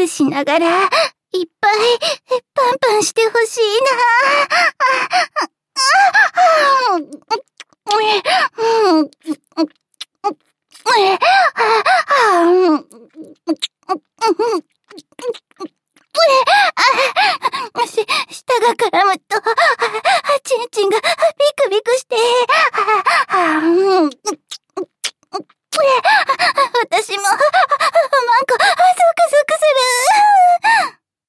スしながら、いっぱい、パンパンしてほしい舌が絡むと、チンチンが